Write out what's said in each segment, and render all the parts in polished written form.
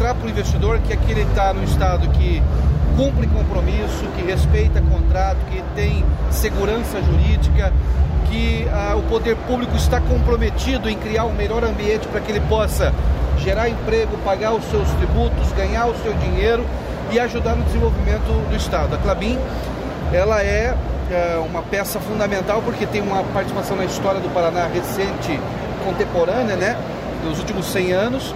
mostrar para o investidor que aqui ele está num estado que cumpre compromisso, que respeita contrato, que tem segurança jurídica, que o poder público está comprometido em criar um melhor ambiente para que ele possa gerar emprego, pagar os seus tributos, ganhar o seu dinheiro e ajudar no desenvolvimento do estado. A Klabin, ela é uma peça fundamental porque tem uma participação na história do Paraná recente, contemporânea, né, dos últimos 100 anos,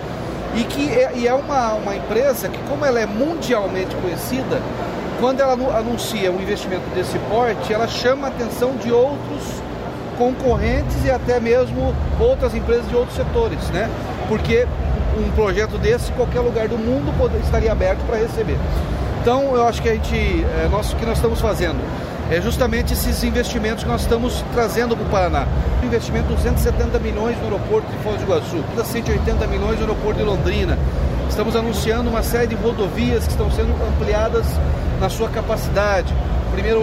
e é uma empresa que, como ela é mundialmente conhecida, quando ela anuncia um investimento desse porte, ela chama a atenção de outros concorrentes e até mesmo outras empresas de outros setores, né? Porque um projeto desse, em qualquer lugar do mundo estaria aberto para receber. Então, eu acho que o que nós estamos fazendo é justamente esses investimentos que nós estamos trazendo para o Paraná. Um investimento de 270 milhões no aeroporto de Foz do Iguaçu, 180 milhões no aeroporto de Londrina. Estamos anunciando uma série de rodovias que estão sendo ampliadas na sua capacidade. O primeiro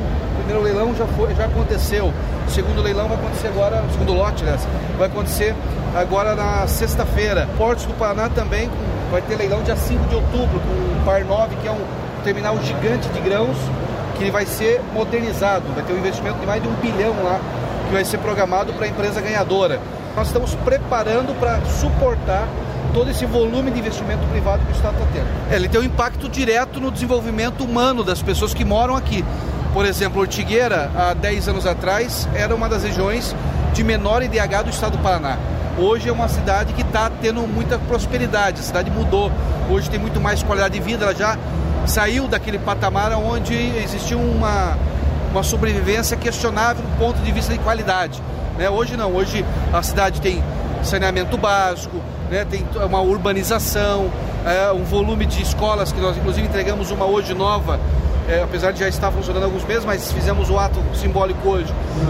leilão já aconteceu. O segundo leilão vai acontecer agora, o segundo lote, aliás, vai acontecer agora na sexta-feira. Portos do Paraná também vai ter leilão dia 5 de outubro, com o Par 9, que é um terminal gigante de grãos, que vai ser modernizado, vai ter um investimento de mais de 1 bilhão lá, que vai ser programado para a empresa ganhadora. Nós estamos preparando para suportar todo esse volume de investimento privado que o Estado está tendo. Ele tem um impacto direto no desenvolvimento humano das pessoas que moram aqui. Por exemplo, Ortigueira, há 10 anos atrás, era uma das regiões de menor IDH do Estado do Paraná. Hoje é uma cidade que está tendo muita prosperidade, a cidade mudou, hoje tem muito mais qualidade de vida, ela já saiu daquele patamar onde existia uma sobrevivência questionável do ponto de vista de qualidade, né? Hoje não, hoje a cidade tem saneamento básico, né? Tem uma urbanização, um volume de escolas que nós inclusive entregamos uma hoje nova, apesar de já estar funcionando há alguns meses, mas fizemos o ato simbólico hoje,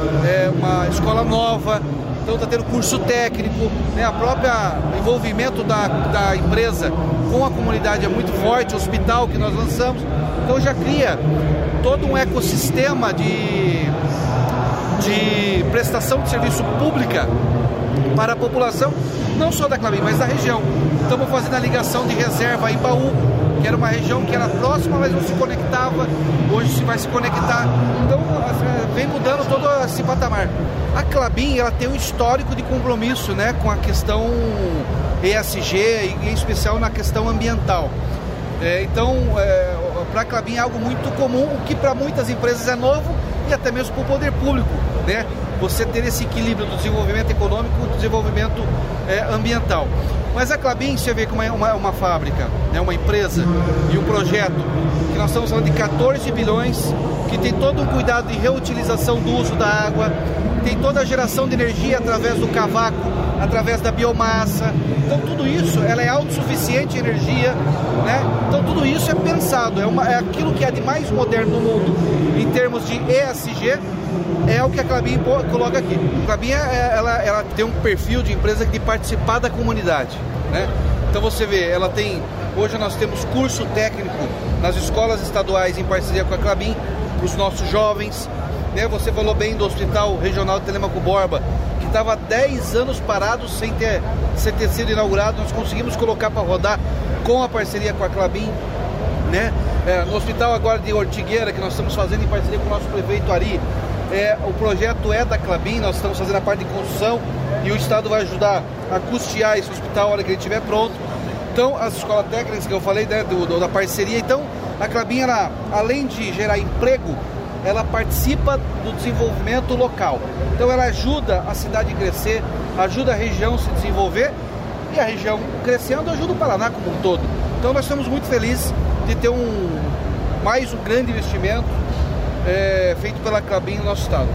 uma escola nova. Então está tendo curso técnico, né? O próprio envolvimento da empresa com a comunidade é muito forte, o hospital que nós lançamos, então já cria todo um ecossistema de prestação de serviço pública para a população, não só da Klabin, mas da região. Estamos fazendo a ligação de reserva em Baú, que era uma região que era próxima, mas não se conectava, hoje se vai se conectar. Então vem mudando todo esse patamar. A Klabin, ela tem um histórico de compromisso, né, com a questão ESG e em especial na questão ambiental. Então, para a Klabin é algo muito comum, o que para muitas empresas é novo e até mesmo para o poder público, né? Você ter esse equilíbrio do desenvolvimento econômico e do desenvolvimento ambiental. Mas a Klabin, você vê como é uma fábrica, né, uma empresa e um projeto que nós estamos falando de 14 bilhões, que tem todo um cuidado de reutilização do uso da água, tem toda a geração de energia através do cavaco, através da biomassa. Então tudo isso, ela é autossuficiente em energia, né? Então tudo isso é pensado, é aquilo que é de mais moderno no mundo em termos de ESG, é o que a Klabin coloca aqui. A Klabin, ela tem um perfil de empresa de participar da comunidade, né? Então você vê, hoje nós temos curso técnico nas escolas estaduais em parceria com a Klabin, para os nossos jovens, né? Você falou bem do Hospital Regional de Telêmaco Borba, que estava há 10 anos parado sem ter sido inaugurado, nós conseguimos colocar para rodar com a parceria com a Klabin, né? No hospital agora de Ortigueira, que nós estamos fazendo em parceria com o nosso prefeito Ari, o projeto é da Klabin, nós estamos fazendo a parte de construção e o Estado vai ajudar a custear esse hospital na hora que ele estiver pronto. Então, as escolas técnicas que eu falei, né, da parceria, então a Klabin, ela, além de gerar emprego, ela participa do desenvolvimento local. Então ela ajuda a cidade a crescer, ajuda a região a se desenvolver e a região crescendo ajuda o Paraná como um todo. Então nós estamos muito felizes de ter mais um grande investimento feito pela Klabin no nosso estado.